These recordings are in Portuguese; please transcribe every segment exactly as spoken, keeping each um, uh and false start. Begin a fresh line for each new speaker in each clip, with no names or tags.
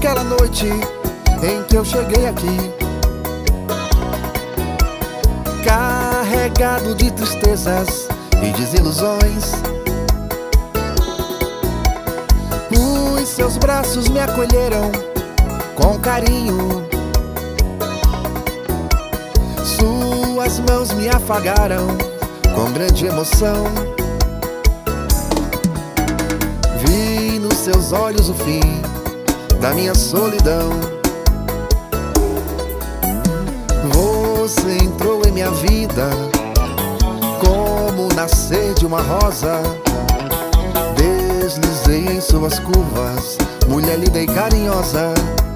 aquela noite em que eu cheguei aqui, carregado de tristezas e desilusões. Os seus braços me acolheram com carinho, suas mãos me afagaram com grande emoção. Vi nos seus olhos o fim da minha solidão. Você entrou em minha vida como o nascer de uma rosa. Deslizei em suas curvas, mulher linda e carinhosa.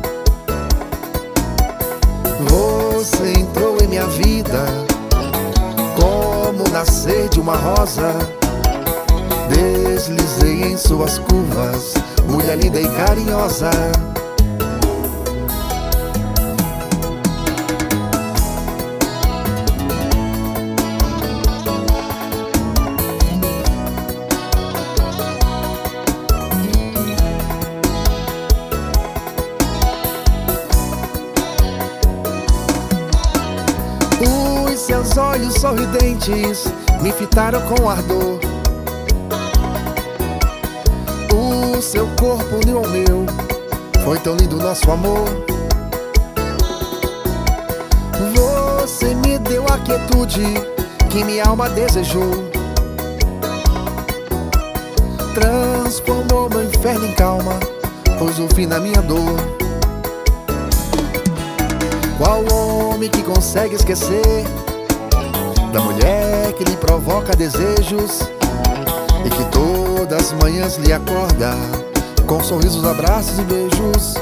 Você entrou em minha vida como o nascer de uma rosa. Deslizei em suas curvas, mulher linda e carinhosa. Os seus olhos sorridentes me fitaram com ardor. O seu corpo uniu ao meu, foi tão lindo nosso amor. Você me deu a quietude que minha alma desejou. Transformou meu inferno em calma, pôs um fim na minha dor. Qual homem que consegue esquecer da mulher que lhe provoca desejos e que todas as manhãs lhe acorda com sorrisos, abraços e beijos?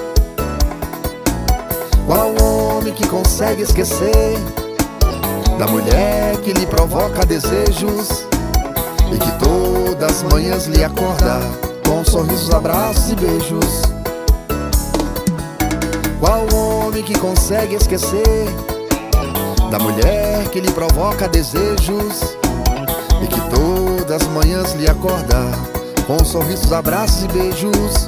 Qual homem que consegue esquecer da mulher que lhe provoca desejos e que todas as manhãs lhe acorda com sorrisos, abraços e beijos? Qual homem que consegue esquecer da mulher que lhe provoca desejos e que todas as manhãs lhe acorda com sorrisos, abraços e beijos?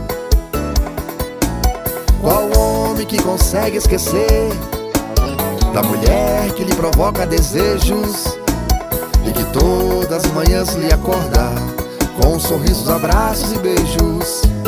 Qual homem que consegue esquecer da mulher que lhe provoca desejos e que todas as manhãs lhe acorda com sorrisos, abraços e beijos?